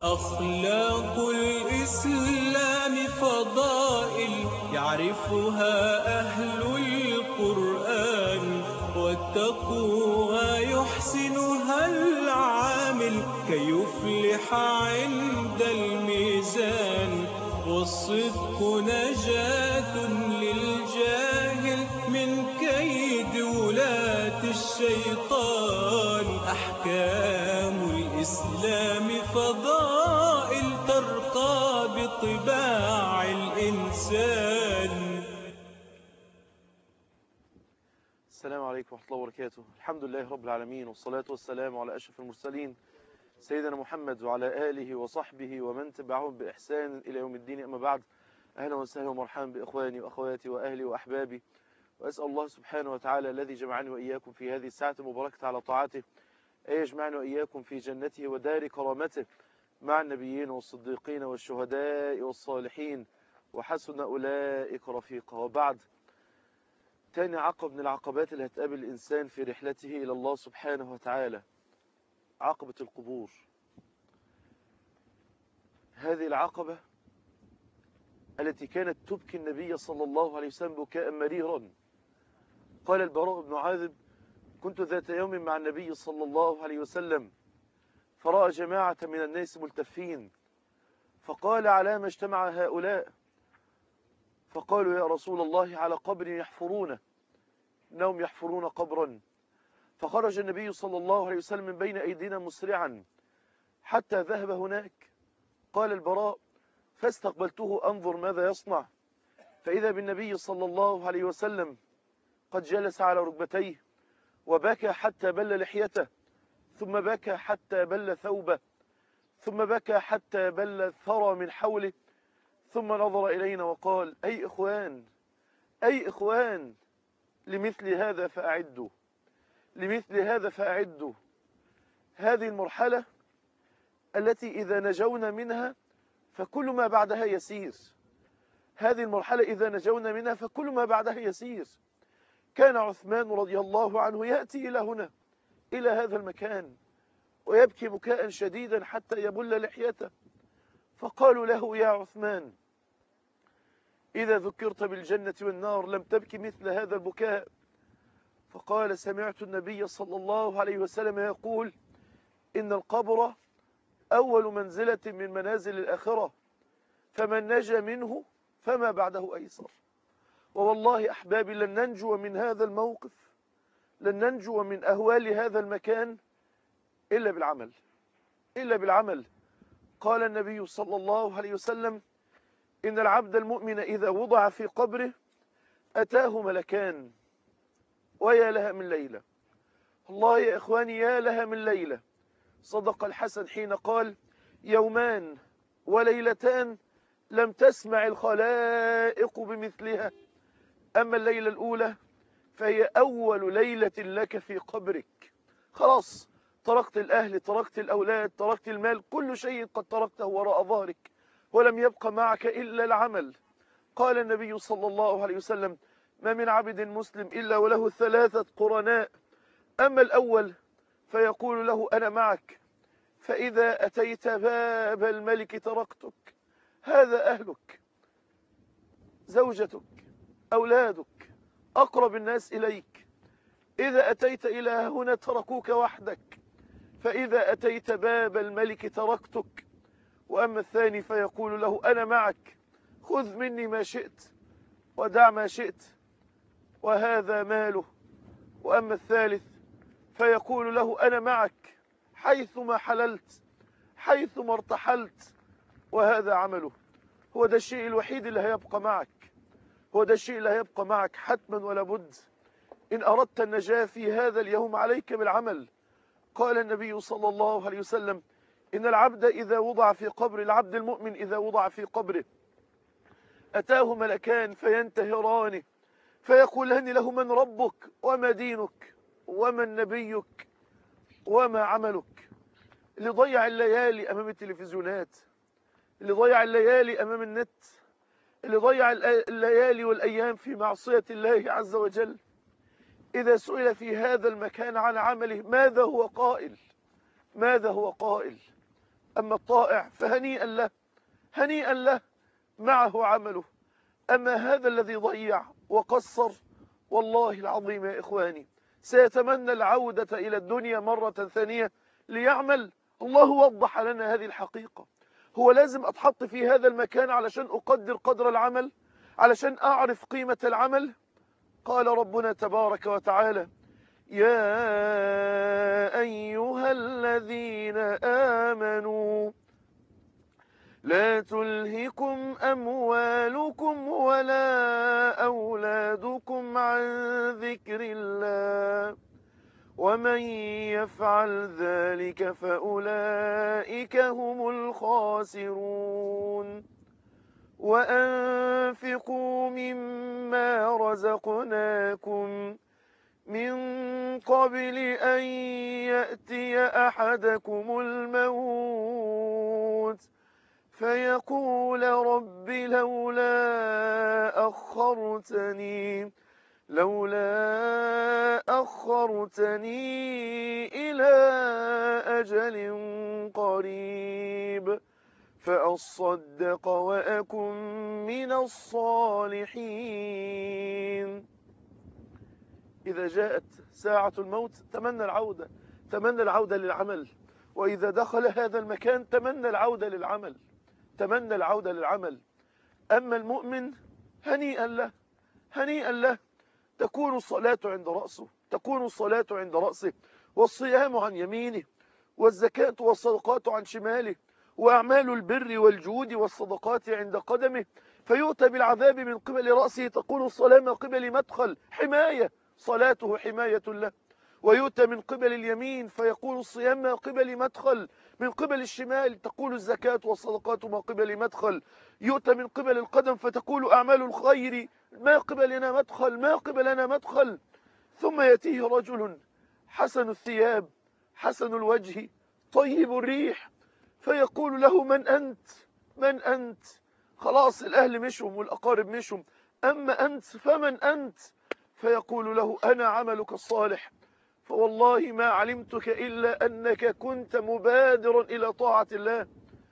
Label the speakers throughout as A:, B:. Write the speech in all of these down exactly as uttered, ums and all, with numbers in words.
A: أخلاق الإسلام فضائل يعرفها أهل القرآن، والتقوى يحسنها العامل كي يفلح عند الميزان. والصدق نجاة للجاهل من كيد ولاة الشيطان. أحكام الإسلام فضائل ترقى بطباع الإنسان.
B: السلام عليكم ورحمة الله وبركاته. الحمد لله رب العالمين، والصلاة والسلام على أشرف المرسلين سيدنا محمد وعلى آله وصحبه ومن تبعهم بإحسان إلى يوم الدين. أما بعد، أهلا وسهلا ومرحبا بإخواني وأخواتي وأهلي وأحبابي، وأسأل الله سبحانه وتعالى الذي جمعني وإياكم في هذه الساعة المباركة على طاعته أن يجمعنا وإياكم في جنته ودار كرامته مع النبيين والصديقين والشهداء والصالحين، وحسن أولئك رفيقا. وبعد، تاني عقب من العقبات اللي هتقابل الإنسان في رحلته إلى الله سبحانه وتعالى، عقبة القبور. هذه العقبة التي كانت تبكي النبي صلى الله عليه وسلم بكاء مريرا. قال البراء بن عازب: كنت ذات يوم مع النبي صلى الله عليه وسلم فرأى جماعة من الناس ملتفين، فقال: على ما اجتمع هؤلاء؟ فقالوا: يا رسول الله، على قبر يحفرونه، إنهم يحفرون قبرا. فخرج النبي صلى الله عليه وسلم من بين أيدينا مسرعا حتى ذهب هناك. قال البراء: فاستقبلته أنظر ماذا يصنع، فإذا بالنبي صلى الله عليه وسلم قد جلس على ركبتيه وبكى حتى بل لحيته، ثم بكى حتى بل ثوبه، ثم بكى حتى بل الثرى من حوله، ثم نظر إلينا وقال: أي إخوان، أي إخوان، لمثل هذا فأعدوا، لمثل هذا فأعدوا. هذه المرحلة التي إذا نجونا منها فكل ما بعدها يسير. هذه المرحلة إذا نجونا منها فكل ما بعدها يسير. كان عثمان رضي الله عنه يأتي إلى هنا، إلى هذا المكان، ويبكي بكاء شديدا حتى يبل لحيته. فقالوا له: يا عثمان، إذا ذكرت بالجنة والنار لم تبكي مثل هذا البكاء. فقال: سمعت النبي صلى الله عليه وسلم يقول: إن القبر أول منزلة من منازل الآخرة، فمن نجا منه فما بعده أيسر. ووالله أحبابي، لن ننجو من هذا الموقف، لن ننجو من أهوال هذا المكان إلا بالعمل، إلا بالعمل. قال النبي صلى الله عليه وسلم: إن العبد المؤمن إذا وضع في قبره أتاه ملكان، ويا لها من ليلة. الله يا إخواني، يا لها من ليلة. صدق الحسن حين قال: يومان وليلتان لم تسمع الخلائق بمثلها، أما الليلة الأولى فهي أول ليلة لك في قبرك. خلاص، تركت الأهل، تركت الأولاد، تركت المال، كل شيء قد تركته وراء ظهرك، ولم يبقى معك إلا العمل. قال النبي صلى الله عليه وسلم: ما من عبد مسلم إلا وله ثلاثة قرناء، أما الأول فيقول له: أنا معك، فإذا أتيت باب الملك تركتك. هذا أهلك، زوجتك، أولادك، أقرب الناس إليك. إذا أتيت إلى هنا تركوك وحدك، فإذا أتيت باب الملك تركتك. وأما الثاني فيقول له: أنا معك، خذ مني ما شئت ودع ما شئت، وهذا ماله. وأما الثالث فيقول له: أنا معك حيثما حللت، حيثما ارتحلت، وهذا عمله. هو ده الشيء الوحيد اللي هيبقى معك، هو ده الشيء اللي هيبقى معك حتما ولا بد. إن أردت النجاة في هذا اليوم عليك بالعمل. قال النبي صلى الله عليه وسلم: إن العبد إذا وضع في قبر، العبد المؤمن إذا وضع في قبره أتاه ملكان فينتهرانه، فيقولان له: من ربك وما دينك ومن نبيك وما عملك. اللي ضيع الليالي أمام التلفزيونات، اللي ضيع الليالي أمام النت، اللي ضيع الليالي والأيام في معصية الله عز وجل، إذا سئل في هذا المكان عن عمله ماذا هو قائل؟ ماذا هو قائل؟ أما الطائع فهنيئا له، هنيئا له معه عمله. أما هذا الذي ضيع وقصر، والله العظيم يا إخواني سيتمنى العودة إلى الدنيا مرة ثانية ليعمل. الله وضح لنا هذه الحقيقة. هو لازم أتحط في هذا المكان علشان أقدر قدر العمل، علشان أعرف قيمة العمل. قال ربنا تبارك وتعالى: يا أيها الذين آمنوا لا تلهكم أموالكم ولا أولادكم عن ذكر الله ومن يفعل ذلك فأولئك هم الخاسرون. وأنفقوا مما رزقناكم من قبل أن يأتي أحدكم الموت فيقول رب لولا أخرتني لولا أخرتني إلى أجل قريب فأصدق وأكن من الصالحين. إذا جاءت ساعة الموت تمنى العودة، تمنى العودة للعمل. وإذا دخل هذا المكان تمنى العودة للعمل، تمنى العودة للعمل. أما المؤمن هنيئا له، هنيئا له، تكون الصلاة عند رأسه، تكون الصلاة عند رأسه، والصيام عن يمينه، والزكاة والصدقات عن شماله، وأعمال البر والجود والصدقات عند قدمه. فيؤتى بالعذاب من قبل رأسه تقول الصلاة من قبل مدخل حماية، صلاته حماية له. ويؤتى من قبل اليمين فيقول الصيام ما قبل مدخل، من قبل الشمال تقول الزكاة والصدقات ما قبل مدخل. يؤتى من قبل القدم فتقول أعمال الخير ما قبلنا مدخل، ما قبلنا مدخل. ثم يأتيه رجل حسن الثياب حسن الوجه طيب الريح فيقول له من أنت؟ من أنت؟ خلاص الأهل مشهم والأقارب مشهم، أما أنت فمن أنت؟ فيقول له أنا عملك الصالح، فوالله ما علمتك إلا أنك كنت مبادرا إلى طاعة الله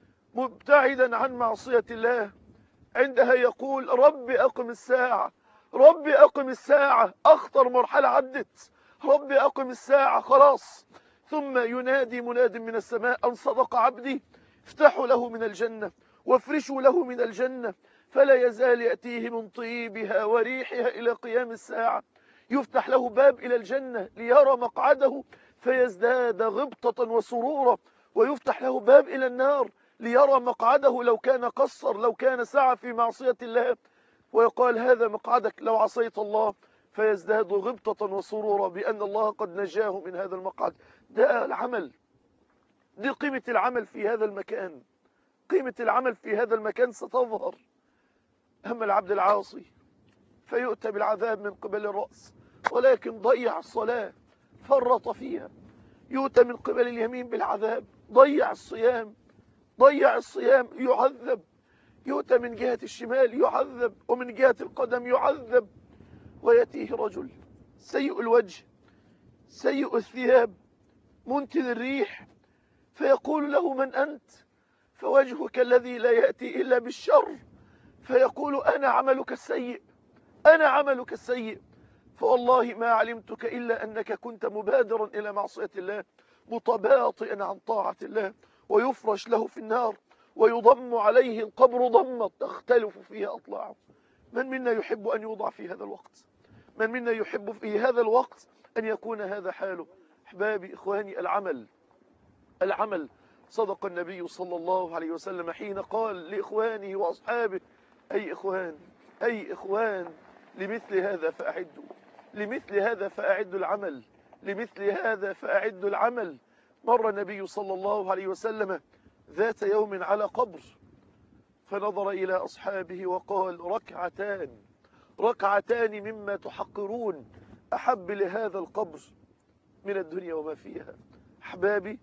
B: مبتعدا عن معصية الله. عندها يقول ربي أقم الساعة، ربي أقم الساعة، أخطر مرحلة عدت، ربي أقم الساعة خلاص. ثم ينادي مناد من السماء أن صدق عبدي، افتحوا له من الجنة وافرشوا له من الجنة، فلا يزال يأتيه من طيبها وريحها إلى قيام الساعة. يفتح له باب إلى الجنة ليرى مقعده فيزداد غبطة وسرورا، ويفتح له باب إلى النار ليرى مقعده لو كان قصر، لو كان سعى في معصية الله، ويقال هذا مقعدك لو عصيت الله، فيزداد غبطة وسرورا بأن الله قد نجاه من هذا المقعد. ده العمل، دي قيمة العمل في هذا المكان، قيمة العمل في هذا المكان ستظهر. أما العبد العاصي فيؤتى بالعذاب من قبل الرأس ولكن ضيع الصلاة فرط فيها، يؤتى من قبل اليمين بالعذاب ضيع الصيام، ضيع الصيام يعذب، يؤتى من جهة الشمال يعذب ومن جهة القدم يعذب. ويأتيه رجل سيء الوجه سيء الثياب منتن الريح فيقول له من أنت؟ فوجهك الذي لا يأتي إلا بالشر، فيقول أنا عملك السيء، أنا عملك السيء، فوالله ما علمتك إلا أنك كنت مبادرا إلى معصية الله متباطئا عن طاعة الله. ويفرش له في النار ويضم عليه القبر ضمة تختلف فيها أطلاعه. من منا يحب أن يوضع في هذا الوقت؟ من منا يحب في هذا الوقت أن يكون هذا حاله؟ أحبابي إخواني، العمل العمل صدق النبي صلى الله عليه وسلم حين قال لإخوانه وأصحابه أي إخوان أي إخوان لمثل هذا فأعدوا، لمثل هذا فأعدوا العمل، لمثل هذا فأعدوا العمل. مر النبي صلى الله عليه وسلم ذات يوم على قبر فنظر إلى أصحابه وقال ركعتان ركعتان مما تحقرون أحب لهذا القبر من الدنيا وما فيها. أحبابي،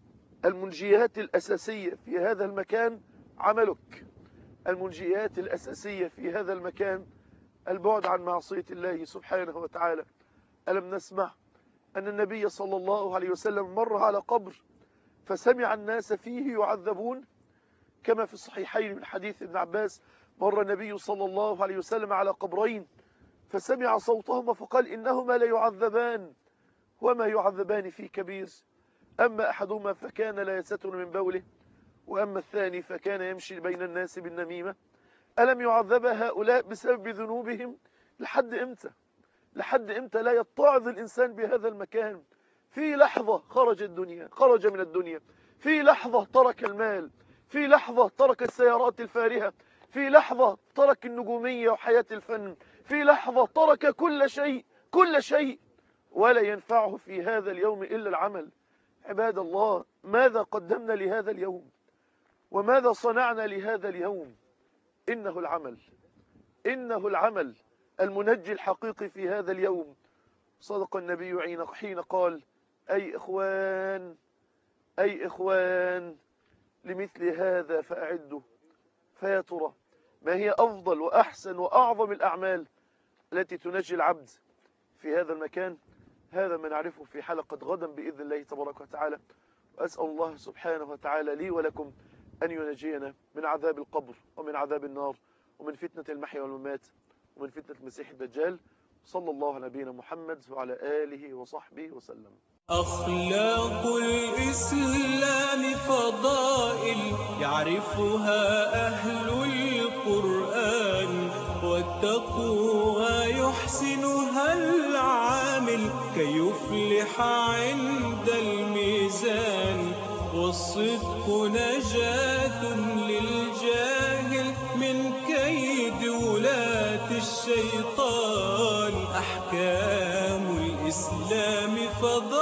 B: المنجيات الأساسية في هذا المكان عملك، المنجيات الأساسية في هذا المكان البعد عن معصية الله سبحانه وتعالى. ألم نسمع أن النبي صلى الله عليه وسلم مر على قبر فسمع الناس فيه يعذبون، كما في الصحيحين من حديث ابن عباس: مر النبي صلى الله عليه وسلم على قبرين فسمع صوتهما فقال: إنهما ليعذبان وما يعذبان في كبير، أما أحدهما فكان لا يستر من بوله، وأما الثاني فكان يمشي بين الناس بالنميمة. ألم يعذب هؤلاء بسبب ذنوبهم؟ لحد إمتى؟ لحد إمتى لا يتعظ الإنسان بهذا المكان؟ في لحظة خرج الدنيا خرج من الدنيا، في لحظة ترك المال، في لحظة ترك السيارات الفارهة، في لحظة ترك النجومية وحياة الفن، في لحظة ترك كل شيء كل شيء ولا ينفعه في هذا اليوم إلا العمل. عباد الله، ماذا قدمنا لهذا اليوم؟ وماذا صنعنا لهذا اليوم؟ إنه العمل، إنه العمل المنجي الحقيقي في هذا اليوم. صدق النبي حين قال: أي إخوان أي إخوان لمثل هذا فأعدوا. فيا ترى ما هي أفضل وأحسن وأعظم الأعمال التي تنجي العبد في هذا المكان؟ هذا ما نعرفه في حلقة غدا بإذن الله تبارك وتعالى. وأسأل الله سبحانه وتعالى لي ولكم أن ينجينا من عذاب القبر ومن عذاب النار ومن فتنة المحيا والممات ومن فتنة المسيح الدجال. صلى الله على نبينا محمد وعلى آله وصحبه وسلم.
A: أخلاق الإسلام فضائل يعرفها أهل القرآن، والتقوى يحسنها العامل كي يفلح عند الميزان، والصدق نجاة للجاهل من كيد ولاة الشيطان. أحكام الإسلام فضائل